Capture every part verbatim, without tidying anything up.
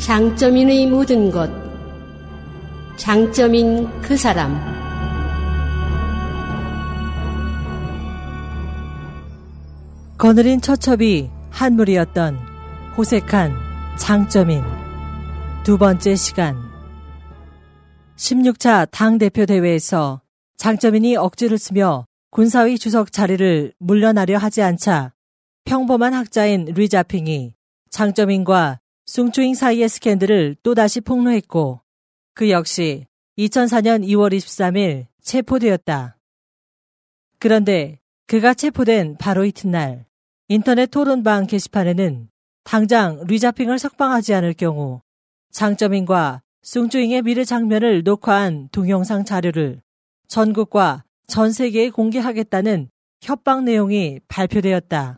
장점인의 모든 것. 장점인 그 사람. 거느린 처첩이 한물이었던 호색한 장점인. 두 번째 시간. 십육 차 당대표 대회에서 장점인이 억지를 쓰며 군사위 주석 자리를 물러나려 하지 않자 평범한 학자인 류자핑이 장점인과 숭쭈잉 사이의 스캔들을 또다시 폭로했고, 그 역시 이천사 년 이월 이십삼일 체포되었다. 그런데 그가 체포된 바로 이튿날 인터넷 토론방 게시판에는 당장 류자핑을 석방하지 않을 경우 장점인과 숭쭈잉의 미래 장면을 녹화한 동영상 자료를 전국과 전 세계에 공개하겠다는 협박 내용이 발표되었다.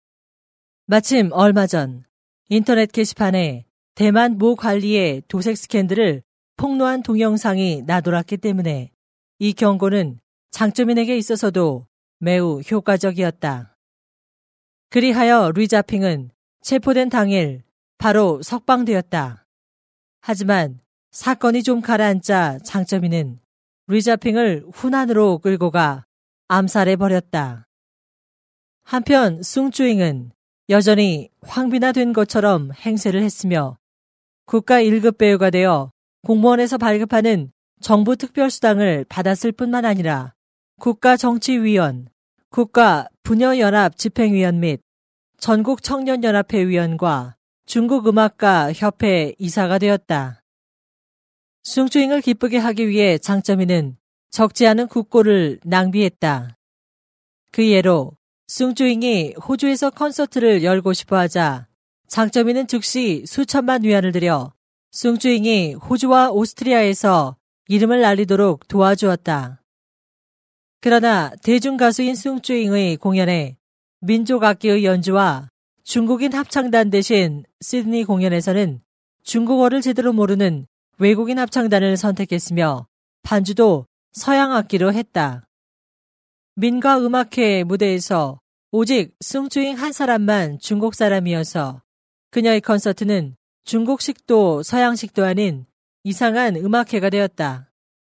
마침 얼마 전 인터넷 게시판에 대만 모 관리의 도색 스캔들을 폭로한 동영상이 나돌았기 때문에 이 경고는 장점인에게 있어서도 매우 효과적이었다. 그리하여 류자핑은 체포된 당일 바로 석방되었다. 하지만 사건이 좀 가라앉자 장점인은 류자핑을 훈안으로 끌고 가 암살해버렸다. 한편 숭쭈잉은 여전히 황비나된 것처럼 행세를 했으며 국가 일 급 배우가 되어 공무원에서 발급하는 정부 특별수당을 받았을 뿐만 아니라 국가정치위원, 국가분여연합집행위원 및 전국청년연합회 위원과 중국음악가 협회 이사가 되었다. 숭쭈잉을 기쁘게 하기 위해 장점인은 적지 않은 국고를 낭비했다. 그 예로 숭쭈잉이 호주에서 콘서트를 열고 싶어 하자 장점인은 즉시 수천만 위안을 들여 숭쭈잉이 호주와 오스트리아에서 이름을 날리도록 도와주었다. 그러나 대중가수인 숭쭈잉의 공연에 민족악기의 연주와 중국인 합창단 대신 시드니 공연에서는 중국어를 제대로 모르는 외국인 합창단을 선택했으며 반주도 서양 악기로 했다. 민가 음악회 무대에서 오직 숭쭈잉 한 사람만 중국 사람이어서 그녀의 콘서트는 중국식도 서양식도 아닌 이상한 음악회가 되었다.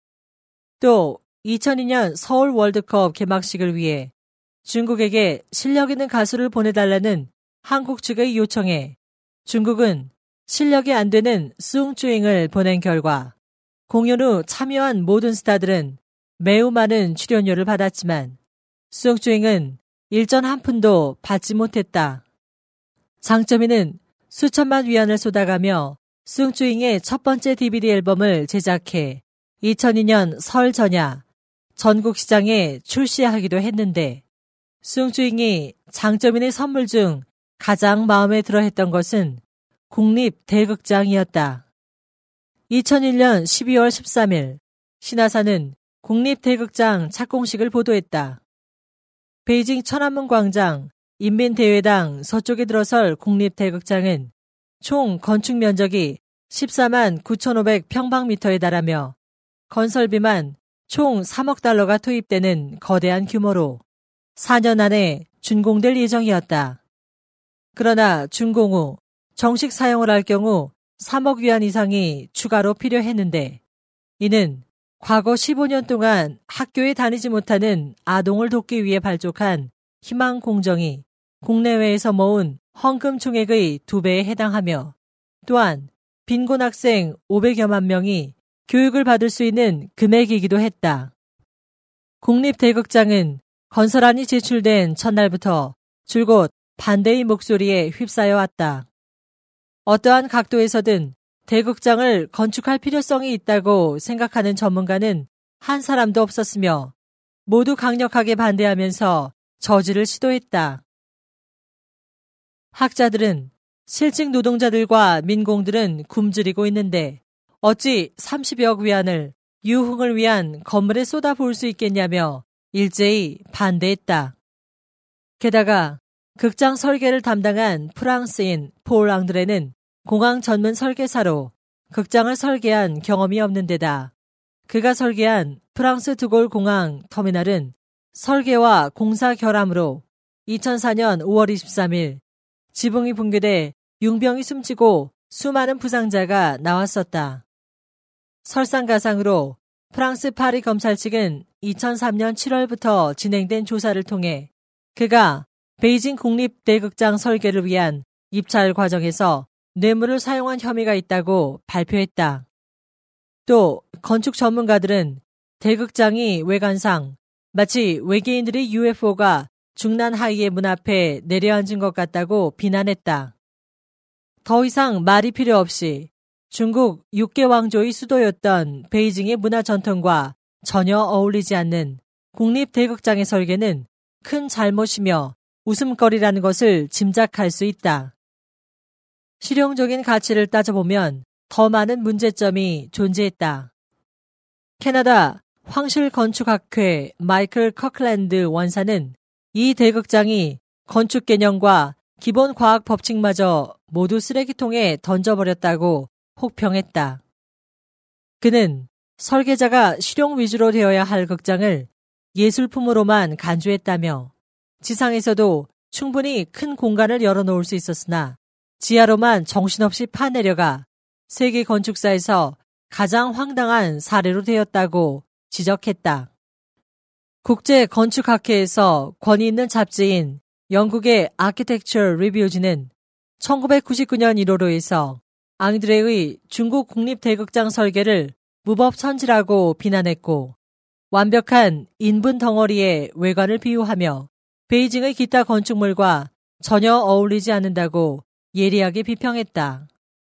또 이천이 년 서울 월드컵 개막식을 위해 중국에게 실력 있는 가수를 보내달라는 한국 측의 요청에 중국은 실력이 안 되는 숭쭈잉을 보낸 결과 공연 후 참여한 모든 스타들은 매우 많은 출연료를 받았지만 숭쭈잉은 일전 한 푼도 받지 못했다. 장점인은 수천만 위안을 쏟아가며 숭쭈잉의 첫 번째 디비디 앨범을 제작해 이천이 년 설 전야 전국 시장에 출시하기도 했는데 숭쭈잉이 장점인의 선물 중 가장 마음에 들어했던 것은 국립대극장이었다. 이천일 년 십이월 십삼일 신화사는 국립대극장 착공식을 보도했다. 베이징 천안문 광장 인민대회당 서쪽에 들어설 국립대극장은 총 건축 면적이 십사만 구천오백 평방미터에 달하며 건설비만 총 삼억 달러가 투입되는 거대한 규모로 사 년 안에 준공될 예정이었다. 그러나 준공 후 정식 사용을 할 경우 삼억 위안 이상이 추가로 필요했는데 이는 과거 십오 년 동안 학교에 다니지 못하는 아동을 돕기 위해 발족한 희망 공정이 국내외에서 모은 헌금 총액의 두 배에 해당하며 또한 빈곤 학생 오백여만 명이 교육을 받을 수 있는 금액이기도 했다. 국립대극장은 건설안이 제출된 첫날부터 줄곧 반대의 목소리에 휩싸여 왔다. 어떠한 각도에서든 대극장을 건축할 필요성이 있다고 생각하는 전문가는 한 사람도 없었으며 모두 강력하게 반대하면서 저지를 시도했다. 학자들은 실직 노동자들과 민공들은 굶주리고 있는데 어찌 삼십여억 위안을 유흥을 위한 건물에 쏟아부을 수 있겠냐며 일제히 반대했다. 게다가 극장 설계를 담당한 프랑스인 폴 앙드레는 공항 전문 설계사로 극장을 설계한 경험이 없는 데다 그가 설계한 프랑스 드골 공항 터미널은 설계와 공사 결함으로 이천사 년 오월 이십삼일 지붕이 붕괴돼 융병이 숨지고 수많은 부상자가 나왔었다. 설상가상으로 프랑스 파리 검찰 측은 이천삼년 칠월부터 진행된 조사를 통해 그가 베이징 국립대극장 설계를 위한 입찰 과정에서 뇌물을 사용한 혐의가 있다고 발표했다. 또 건축 전문가들은 대극장이 외관상 마치 외계인들의 유에프오가 중난 하이의 문 앞에 내려앉은 것 같다고 비난했다. 더 이상 말이 필요 없이 중국 육 개 왕조의 수도였던 베이징의 문화 전통과 전혀 어울리지 않는 국립대극장의 설계는 큰 잘못이며 웃음거리라는 것을 짐작할 수 있다. 실용적인 가치를 따져보면 더 많은 문제점이 존재했다. 캐나다 황실건축학회 마이클 커클랜드 원사는 이 대극장이 건축 개념과 기본 과학 법칙마저 모두 쓰레기통에 던져버렸다고 혹평했다. 그는 설계자가 실용 위주로 되어야 할 극장을 예술품으로만 간주했다며 지상에서도 충분히 큰 공간을 열어놓을 수 있었으나 지하로만 정신없이 파내려가 세계 건축사에서 가장 황당한 사례로 되었다고 지적했다. 국제건축학회에서 권위 있는 잡지인 영국의 Architecture Reviews는 천구백구십구년 일월호에서 앙드레의 중국 국립대극장 설계를 무법천지라고 비난했고 완벽한 인분 덩어리의 외관을 비유하며 베이징의 기타 건축물과 전혀 어울리지 않는다고 예리하게 비평했다.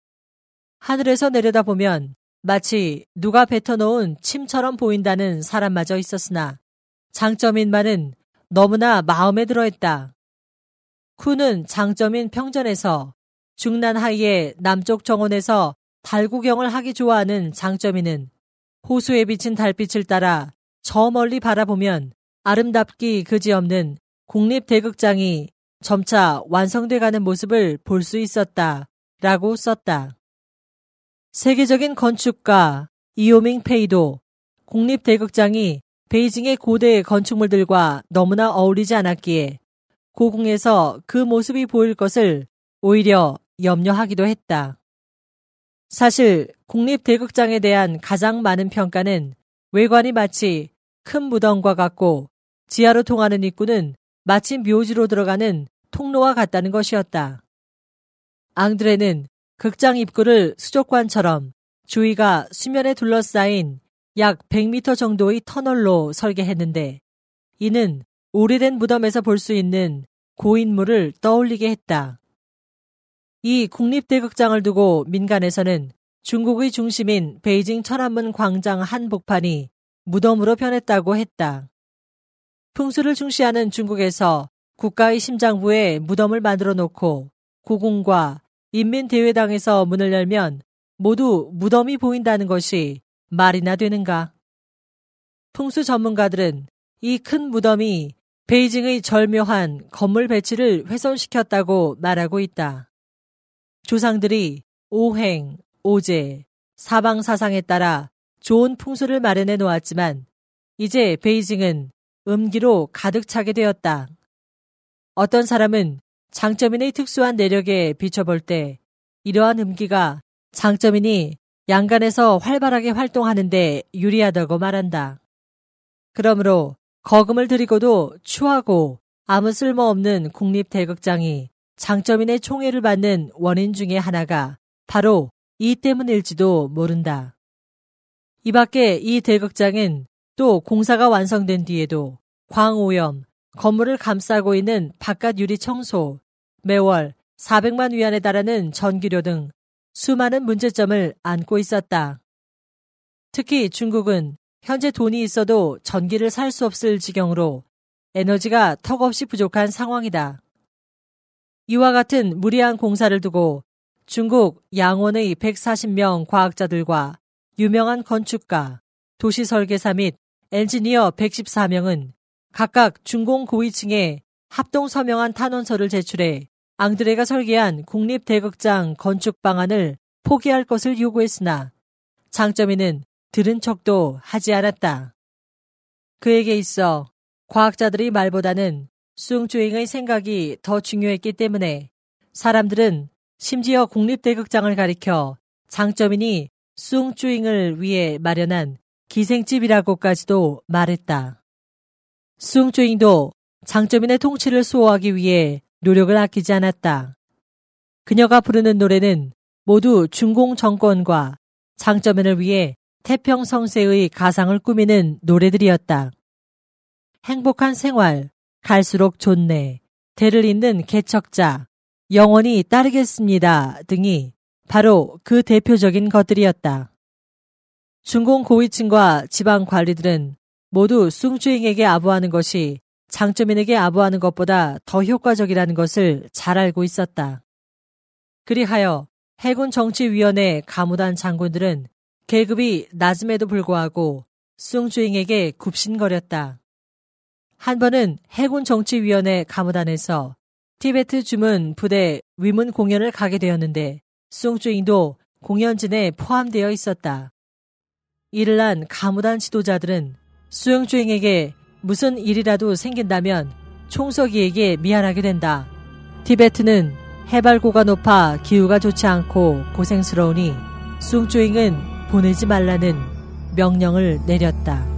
하늘에서 내려다보면 마치 누가 뱉어놓은 침처럼 보인다는 사람마저 있었으나 장점인 말은 너무나 마음에 들어했다. 쿠는 장점인 평전에서 중난 하이의 남쪽 정원에서 달구경을 하기 좋아하는 장점인은 호수에 비친 달빛을 따라 저 멀리 바라보면 아름답기 그지없는 국립대극장이 점차 완성돼가는 모습을 볼 수 있었다 라고 썼다. 세계적인 건축가 이오밍 페이도 국립대극장이 베이징의 고대 건축물들과 너무나 어울리지 않았기에 고궁에서 그 모습이 보일 것을 오히려 염려하기도 했다. 사실 국립대극장에 대한 가장 많은 평가는 외관이 마치 큰 무덤과 같고 지하로 통하는 입구는 마치 묘지로 들어가는 통로와 같다는 것이었다. 앙드레는 극장 입구를 수족관처럼 주위가 수면에 둘러싸인 약 백 미터 정도의 터널로 설계했는데 이는 오래된 무덤에서 볼 수 있는 고인물을 떠올리게 했다. 이 국립대극장을 두고 민간에서는 중국의 중심인 베이징 천안문 광장 한복판이 무덤으로 변했다고 했다. 풍수를 중시하는 중국에서 국가의 심장부에 무덤을 만들어 놓고 고궁과 인민대회당에서 문을 열면 모두 무덤이 보인다는 것이 말이나 되는가? 풍수 전문가들은 이 큰 무덤이 베이징의 절묘한 건물 배치를 훼손시켰다고 말하고 있다. 조상들이 오행, 오제, 사방사상에 따라 좋은 풍수를 마련해 놓았지만 이제 베이징은 음기로 가득 차게 되었다. 어떤 사람은 장점인의 특수한 내력에 비춰볼 때 이러한 음기가 장점인이 양간에서 활발하게 활동하는데 유리하다고 말한다. 그러므로 거금을 들이고도 추하고 아무 쓸모없는 국립대극장이 장점인의 총애를 받는 원인 중에 하나가 바로 이 때문일지도 모른다. 이 밖에 이 대극장은 또 공사가 완성된 뒤에도 광오염, 건물을 감싸고 있는 바깥 유리 청소, 매월 사백만 위안에 달하는 전기료 등 수많은 문제점을 안고 있었다. 특히 중국은 현재 돈이 있어도 전기를 살 수 없을 지경으로 에너지가 턱없이 부족한 상황이다. 이와 같은 무리한 공사를 두고 중국 양원의 백사십 명 과학자들과 유명한 건축가, 도시설계사 및 엔지니어 백십사 명은 각각 중공 고위층에 합동 서명한 탄원서를 제출해 앙드레가 설계한 국립대극장 건축 방안을 포기할 것을 요구했으나 장점인은 들은 척도 하지 않았다. 그에게 있어 과학자들의 말보다는 숭주잉의 생각이 더 중요했기 때문에 사람들은 심지어 국립대극장을 가리켜 장쩌민이 숭쭈잉을 위해 마련한 기생집이라고까지도 말했다. 숭쭈잉도 장쩌민의 통치를 수호하기 위해 노력을 아끼지 않았다. 그녀가 부르는 노래는 모두 중공 정권과 장쩌민을 위해 태평성세의 가상을 꾸미는 노래들이었다. 행복한 생활, 갈수록 좋네, 대를 잇는 개척자, 영원히 따르겠습니다 등이 바로 그 대표적인 것들이었다. 중공 고위층과 지방 관리들은 모두 숭쭈잉에게 아부하는 것이 장쩌민에게 아부하는 것보다 더 효과적이라는 것을 잘 알고 있었다. 그리하여 해군 정치위원회 가무단 장군들은 계급이 낮음에도 불구하고 숭쭈잉에게 굽신거렸다. 한 번은 해군 정치위원회 가무단에서 티베트 주문 부대 위문 공연을 가게 되었는데 숭쭈잉도 공연진에 포함되어 있었다. 이를 난 가무단 지도자들은 숭쭈잉에게 무슨 일이라도 생긴다면 총서기에게 미안하게 된다. 티베트는 해발고가 높아 기후가 좋지 않고 고생스러우니 숭쭈잉은 보내지 말라는 명령을 내렸다.